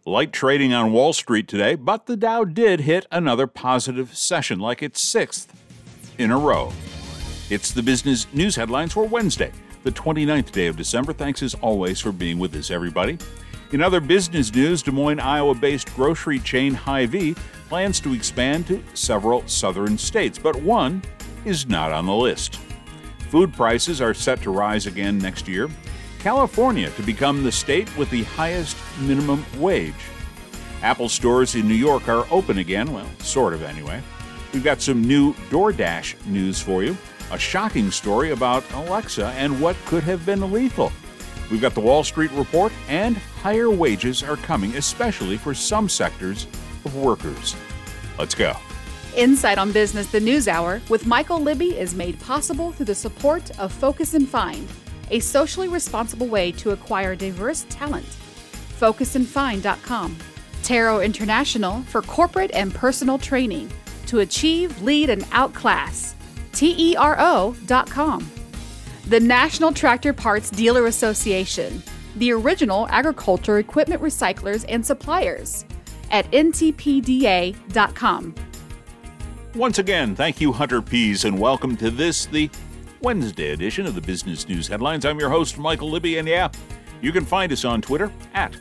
Light trading on Wall Street today, but the Dow did hit another positive session, like its sixth in a row. It's the business news headlines for Wednesday, the 29th day of December. Thanks as always for being with us, everybody. In other business news, Des Moines, Iowa-based grocery chain Hy-Vee plans to expand to several southern states, but one is not on the list. Food prices are set to rise again next year. California to become the state with the highest minimum wage. Apple stores in New York are open again, well, sort of anyway. We've got some new DoorDash news for you, a shocking story about Alexa and what could have been lethal. We've got the Wall Street report, and higher wages are coming, especially for some sectors of workers. Let's go. Insight on Business, the News Hour, with Michael Libby is made possible through the support of Focus and Find, a socially responsible way to acquire diverse talent. FocusandFind.com. Tarot International for corporate and personal training to achieve, lead, and outclass. TERO.com. The National Tractor Parts Dealer Association, the original agriculture equipment recyclers and suppliers, at ntpda.com. Once again, thank you, Hunter Pease, and welcome to this, the Wednesday edition of the Business News Headlines. I'm your host, Michael Libby, and yeah, you can find us on Twitter at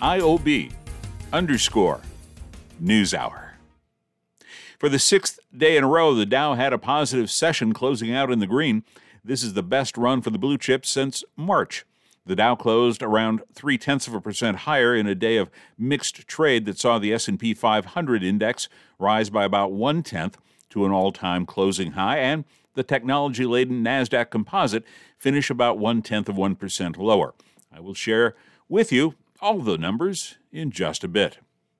IOB_NewsHour. For the sixth day in a row, the Dow had a positive session, closing out in the green. This is the best run for the blue chips since March. The Dow closed around 0.3% higher in a day of mixed trade that saw the S&P 500 index rise by about 0.1 to an all-time closing high, and the technology-laden NASDAQ Composite finish about 0.1% lower. I will share with you all the numbers in just a bit.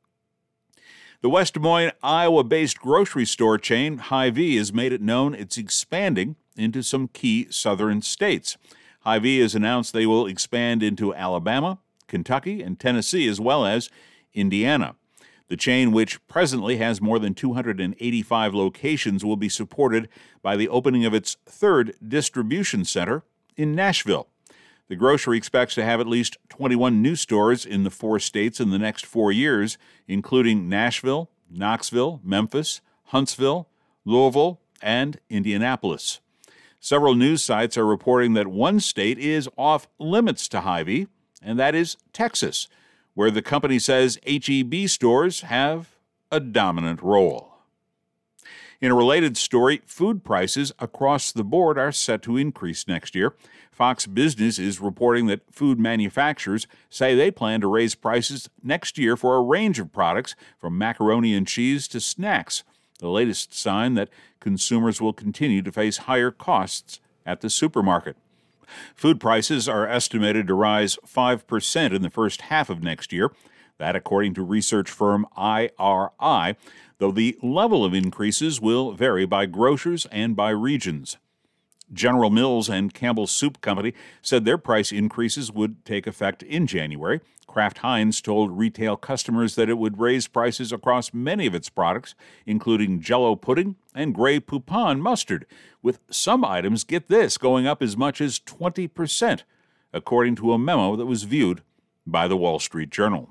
The West Des Moines, Iowa-based grocery store chain Hy-Vee has made it known it's expanding into some key southern states. Hy-Vee has announced they will expand into Alabama, Kentucky, and Tennessee, as well as Indiana. The chain, which presently has more than 285 locations, will be supported by the opening of its third distribution center in Nashville. The grocery expects to have at least 21 new stores in the 4 states in the next 4 years, including Nashville, Knoxville, Memphis, Huntsville, Louisville, and Indianapolis. Several news sites are reporting that one state is off limits to Hy-Vee, and that is Texas, where the company says H-E-B stores have a dominant role. In a related story, food prices across the board are set to increase next year. Fox Business is reporting that food manufacturers say they plan to raise prices next year for a range of products, from macaroni and cheese to snacks, the latest sign that consumers will continue to face higher costs at the supermarket. Food prices are estimated to rise 5% in the first half of next year. That, according to research firm IRI, though the level of increases will vary by grocers and by regions. General Mills and Campbell Soup Company said their price increases would take effect in January. Kraft Heinz told retail customers that it would raise prices across many of its products, including Jell-O pudding and Grey Poupon mustard, with some items, get this, going up as much as 20%, according to a memo that was viewed by the Wall Street Journal.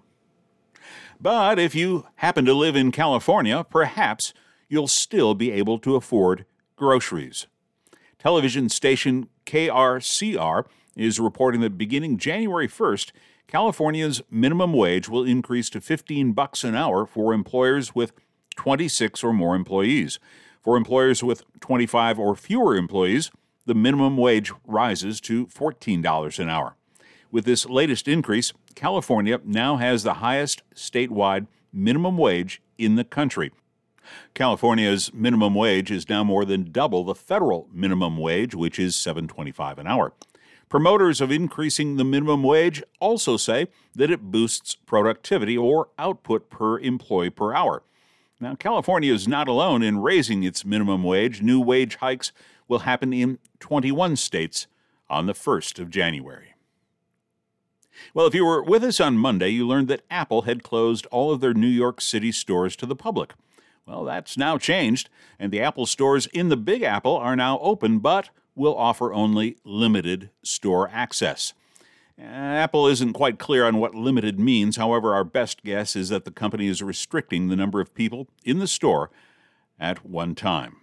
But if you happen to live in California, perhaps you'll still be able to afford groceries. Television station KRCR is reporting that beginning January 1st, California's minimum wage will increase to $15 an hour for employers with 26 or more employees. For employers with 25 or fewer employees, the minimum wage rises to $14 an hour. With this latest increase, California now has the highest statewide minimum wage in the country. California's minimum wage is now more than double the federal minimum wage, which is $7.25 an hour. Promoters of increasing the minimum wage also say that it boosts productivity or output per employee per hour. Now, California is not alone in raising its minimum wage. New wage hikes will happen in 21 states on the 1st of January. Well, if you were with us on Monday, you learned that Apple had closed all of their New York City stores to the public. Well, that's now changed, and the Apple stores in the Big Apple are now open, but will offer only limited store access. Apple isn't quite clear on what limited means. However, our best guess is that the company is restricting the number of people in the store at one time.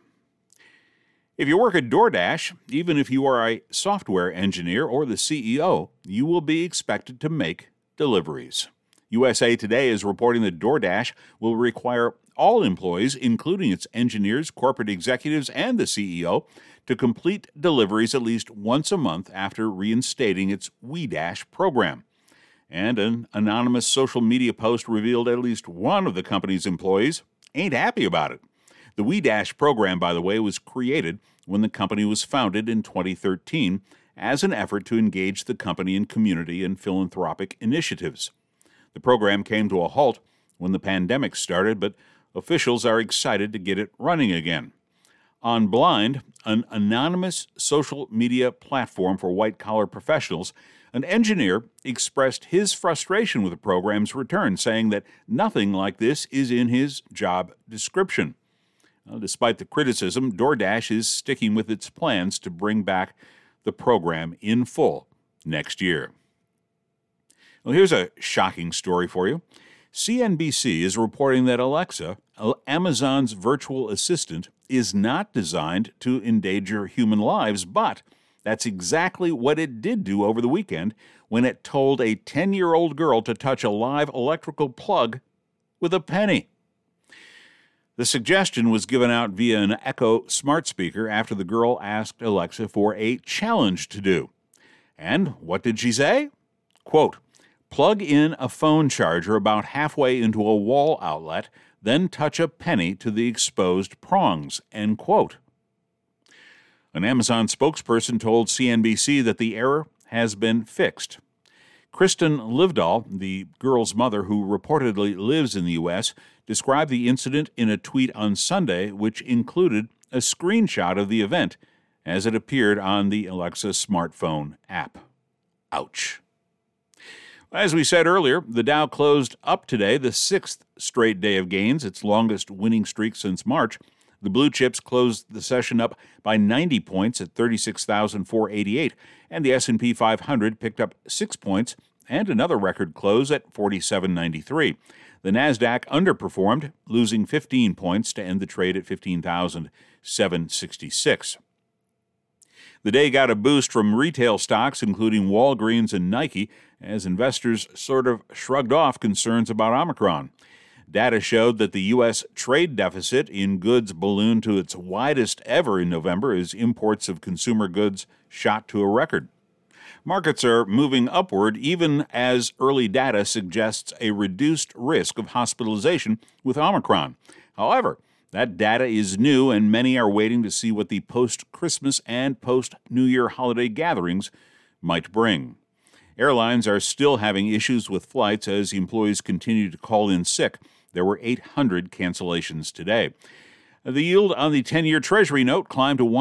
If you work at DoorDash, even if you are a software engineer or the CEO, you will be expected to make deliveries. USA Today is reporting that DoorDash will require all employees, including its engineers, corporate executives, and the CEO, to complete deliveries at least once a month after reinstating its WeDash program. And an anonymous social media post revealed at least one of the company's employees ain't happy about it. The WeDash program, by the way, was created when the company was founded in 2013 as an effort to engage the company in community and philanthropic initiatives. The program came to a halt when the pandemic started, but officials are excited to get it running again. On Blind, an anonymous social media platform for white-collar professionals, an engineer expressed his frustration with the program's return, saying that nothing like this is in his job description. Despite the criticism, DoorDash is sticking with its plans to bring back the program in full next year. Well, here's a shocking story for you. CNBC is reporting that Alexa, Amazon's virtual assistant, is not designed to endanger human lives, but that's exactly what it did do over the weekend when it told a 10-year-old girl to touch a live electrical plug with a penny. The suggestion was given out via an Echo smart speaker after the girl asked Alexa for a challenge to do. And what did she say? Quote, "Plug in a phone charger about halfway into a wall outlet, then touch a penny to the exposed prongs," end quote. An Amazon spokesperson told CNBC that the error has been fixed. Kristen Livdahl, the girl's mother who reportedly lives in the U.S., described the incident in a tweet on Sunday, which included a screenshot of the event as it appeared on the Alexa smartphone app. Ouch. As we said earlier, the Dow closed up today, the sixth straight day of gains, its longest winning streak since March. The blue chips closed the session up by 90 points at 36,488, and the S&P 500 picked up 6 points and another record close at 4793. The Nasdaq underperformed, losing 15 points to end the trade at 15,766. The day got a boost from retail stocks, including Walgreens and Nike, as investors sort of shrugged off concerns about Omicron. Data showed that the U.S. trade deficit in goods ballooned to its widest ever in November as imports of consumer goods shot to a record. Markets are moving upward even as early data suggests a reduced risk of hospitalization with Omicron. However, that data is new, and many are waiting to see what the post-Christmas and post-New Year holiday gatherings might bring. Airlines are still having issues with flights as employees continue to call in sick. There were 800 cancellations today. The yield on the 10-year Treasury note climbed to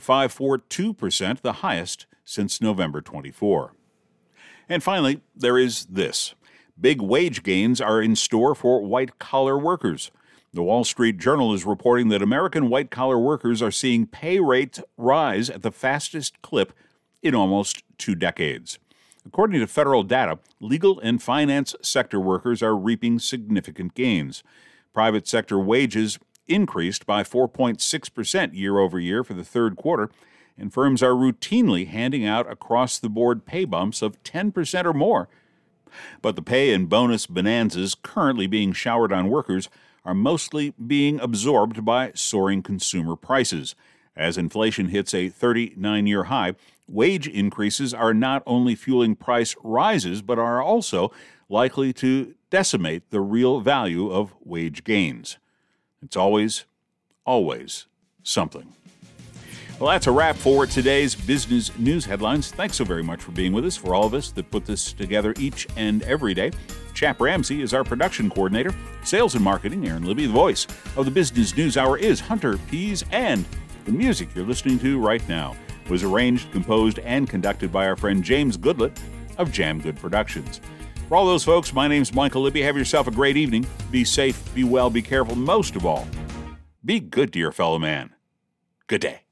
1.542%, the highest since November 24. And finally, there is this. Big wage gains are in store for white-collar workers. The Wall Street Journal is reporting that American white-collar workers are seeing pay rates rise at the fastest clip in almost 2 decades. According to federal data, legal and finance sector workers are reaping significant gains. Private sector wages increased by 4.6% year over year for the third quarter, and firms are routinely handing out across-the-board pay bumps of 10% or more. But the pay and bonus bonanzas currently being showered on workers are mostly being absorbed by soaring consumer prices. As inflation hits a 39-year high, wage increases are not only fueling price rises, but are also likely to decimate the real value of wage gains. It's always something. Well, that's a wrap for today's business news headlines. Thanks so very much for being with us. For all of us that put this together each and every day, Chap Ramsey is our production coordinator. Sales and marketing, Aaron Libby. The voice of the Business News Hour is Hunter Pease, and the music you're listening to right now was arranged, composed, and conducted by our friend James Goodlett of Jam Good Productions. For all those folks, my name's Michael Libby. Have yourself a great evening. Be safe, be well, be careful. Most of all, be good to your fellow man. Good day.